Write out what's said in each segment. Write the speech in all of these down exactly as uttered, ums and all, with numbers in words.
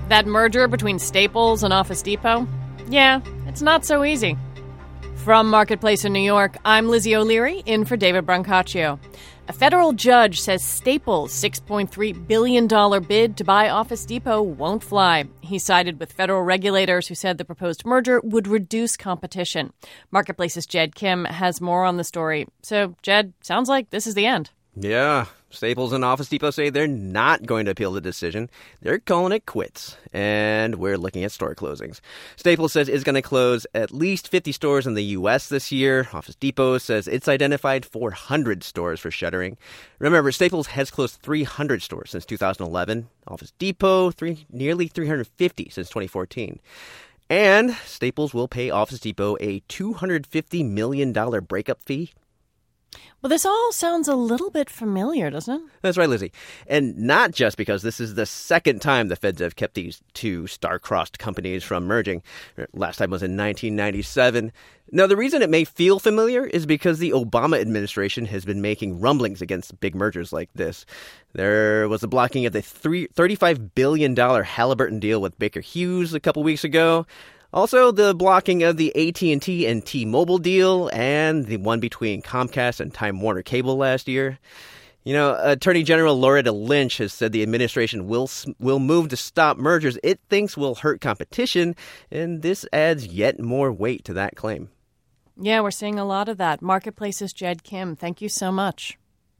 That merger between Staples and Office Depot? Yeah, it's not so easy. From Marketplace in New York, I'm Lizzie O'Leary, in for David Brancaccio. A federal judge says Staples' six point three billion dollars bid to buy Office Depot won't fly. He sided with federal regulators who said the proposed merger would reduce competition. Marketplace's Jed Kim has more on the story. So, Jed, sounds like this is the end. Yeah, Staples and Office Depot say they're not going to appeal the decision. They're calling it quits, and we're looking at store closings. Staples says it's going to close at least fifty stores in the U S this year. Office Depot says it's identified four hundred stores for shuttering. Remember, Staples has closed three hundred stores since two thousand eleven. Office Depot, three, nearly three hundred fifty since twenty fourteen. And Staples will pay Office Depot a two hundred fifty million dollars breakup fee. Well, this all sounds a little bit familiar, doesn't it? That's right, Lizzie. And not just because this is the second time the feds have kept these two star-crossed companies from merging. Last time was in nineteen ninety-seven. Now, the reason it may feel familiar is because the Obama administration has been making rumblings against big mergers like this. There was the blocking of the thirty-five billion dollars Halliburton deal with Baker Hughes a couple weeks ago. Also, the blocking of the A T and T and T-Mobile deal and the one between Comcast and Time Warner Cable last year. You know, Attorney General Loretta Lynch has said the administration will will move to stop mergers it thinks will hurt competition, and this adds yet more weight to that claim. Yeah, we're seeing a lot of that. Marketplace's Jed Kim, thank you so much.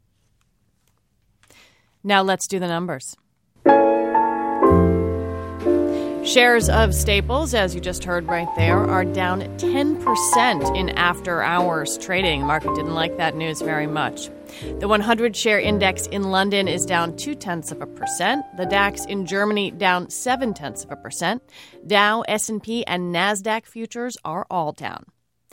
Now let's do the numbers. Shares of Staples, as you just heard right there, are down ten percent in after-hours trading. The market didn't like that news very much. The one hundred share index in London is down two-tenths of a percent. The DAX in Germany down seven-tenths of a percent. Dow, S and P, and NASDAQ futures are all down.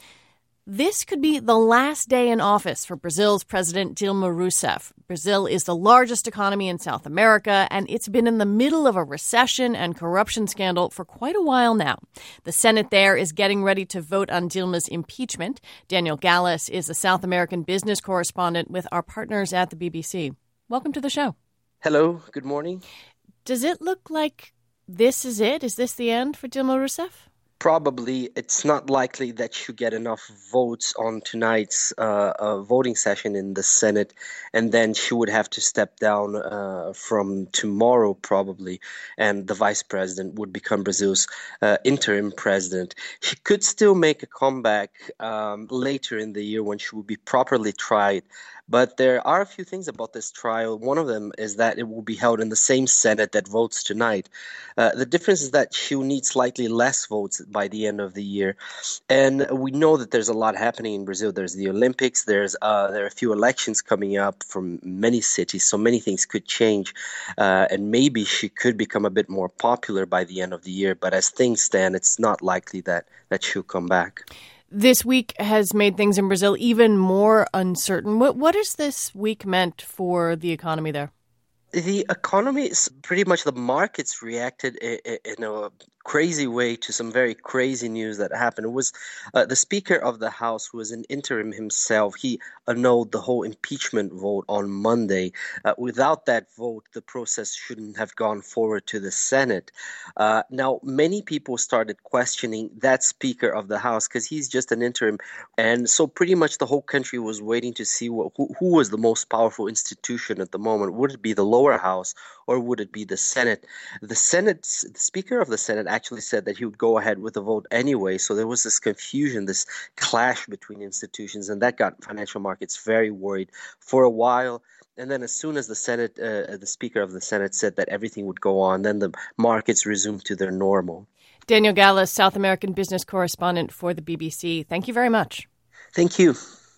This could be the last day in office for Brazil's President Dilma Rousseff. Brazil is the largest economy in South America, and it's been in the middle of a recession and corruption scandal for quite a while now. The Senate there is getting ready to vote on Dilma's impeachment. Daniel Gallis is a South American business correspondent with our partners at the B B C. Welcome to the show. Hello, good morning. Does it look like this is it? Is this the end for Dilma Rousseff? Probably. It's not likely that she'll get enough votes on tonight's uh, uh, voting session in the Senate, and then she would have to step down uh, from tomorrow probably, and the vice president would become Brazil's uh, interim president. She could still make a comeback um, later in the year when she will be properly tried. But there are a few things about this trial. One of them is that it will be held in the same Senate that votes tonight. Uh, the difference is that she'll need slightly less votes by the end of the year. And we know that there's a lot happening in Brazil. There's the Olympics. There's uh, there are a few elections coming up from many cities. So many things could change. Uh, and maybe she could become a bit more popular by the end of the year. But as things stand, it's not likely that, that she'll come back. This week has made things in Brazil even more uncertain. What what has this week meant for the economy there? The economy is pretty much the markets reacted in a crazy way to some very crazy news that happened. It was uh, the Speaker of the House, who was an interim himself. He annulled the whole impeachment vote on Monday. Uh, without that vote, the process shouldn't have gone forward to the Senate. Uh, now, many people started questioning that Speaker of the House because he's just an interim. And so pretty much the whole country was waiting to see what, who, who was the most powerful institution at the moment. Would it be the lower house or would it be the Senate? The Senate, the Speaker of the Senate actually said that he would go ahead with the vote anyway. So there was this confusion, this clash between institutions, and that got financial markets very worried for a while. And then as soon as the Senate, uh, the Speaker of the Senate said that everything would go on, then the markets resumed to their normal. Daniel Gallis, South American business correspondent for the B B C. Thank you very much. Thank you.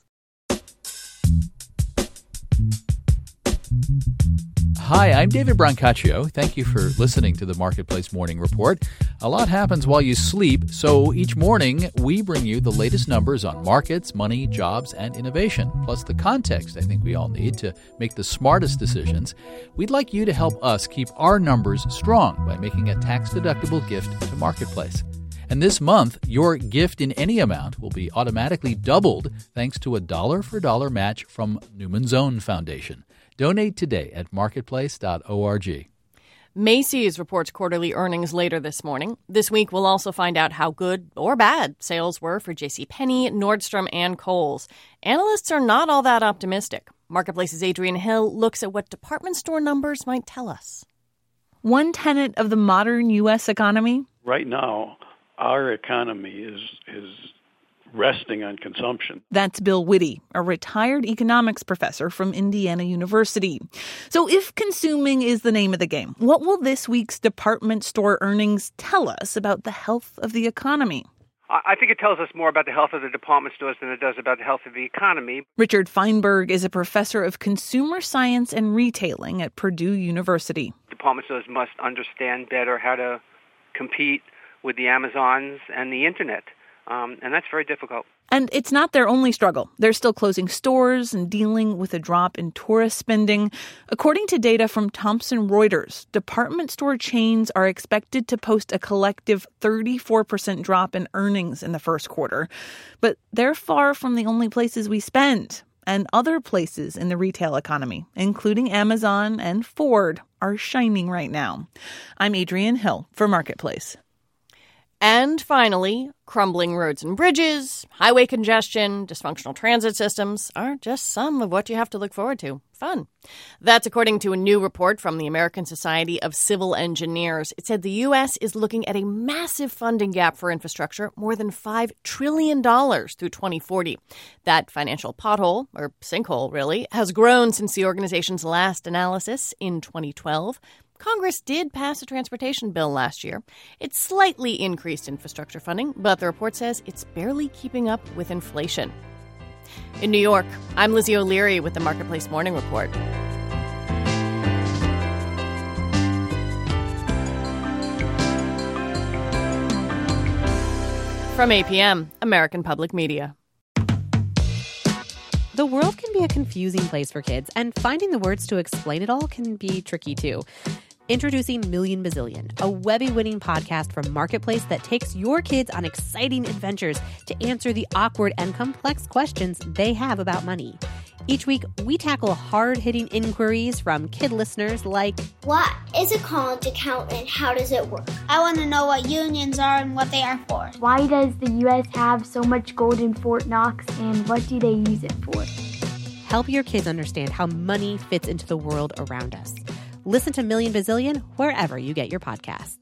Hi, I'm David Brancaccio. Thank you for listening to the Marketplace Morning Report. A lot happens while you sleep, so each morning we bring you the latest numbers on markets, money, jobs, and innovation, plus the context I think we all need to make the smartest decisions. We'd like you to help us keep our numbers strong by making a tax-deductible gift to Marketplace. And this month, your gift in any amount will be automatically doubled thanks to a dollar-for-dollar match from Newman's Own Foundation. Donate today at marketplace dot org. Macy's reports quarterly earnings later this morning. This week, we'll also find out how good or bad sales were for JCPenney, Nordstrom, and Kohl's. Analysts are not all that optimistic. Marketplace's Adrienne Hill looks at what department store numbers might tell us. One tenet of the modern U S economy? Right now, our economy is is resting on consumption. That's Bill Whitty, a retired economics professor from Indiana University. So if consuming is the name of the game, what will this week's department store earnings tell us about the health of the economy? I think it tells us more about the health of the department stores than it does about the health of the economy. Richard Feinberg is a professor of consumer science and retailing at Purdue University. Department stores must understand better how to compete with the Amazons and the Internet. Um, and that's very difficult. And it's not their only struggle. They're still closing stores and dealing with a drop in tourist spending. According to data from Thomson Reuters, department store chains are expected to post a collective thirty-four percent drop in earnings in the first quarter. But they're far from the only places we spend. And other places in the retail economy, including Amazon and Ford, are shining right now. I'm Adrienne Hill for Marketplace. And finally, crumbling roads and bridges, highway congestion, dysfunctional transit systems are just some of what you have to look forward to. Fun. That's according to a new report from the American Society of Civil Engineers. It said the U S is looking at a massive funding gap for infrastructure, more than five trillion dollars through twenty forty. That financial pothole, or sinkhole really, has grown since the organization's last analysis in twenty twelve. Congress did pass a transportation bill last year. It slightly increased infrastructure funding, but the report says it's barely keeping up with inflation. In New York, I'm Lizzie O'Leary with the Marketplace Morning Report. From A P M, American Public Media. The world can be a confusing place for kids, and finding the words to explain it all can be tricky too. Introducing Million Bazillion, a Webby-winning podcast from Marketplace that takes your kids on exciting adventures to answer the awkward and complex questions they have about money. Each week, we tackle hard-hitting inquiries from kid listeners like, what is a college account and how does it work? I want to know what unions are and what they are for. Why does the U S have so much gold in Fort Knox and what do they use it for? Help your kids understand how money fits into the world around us. Listen to Million Bazillion wherever you get your podcasts.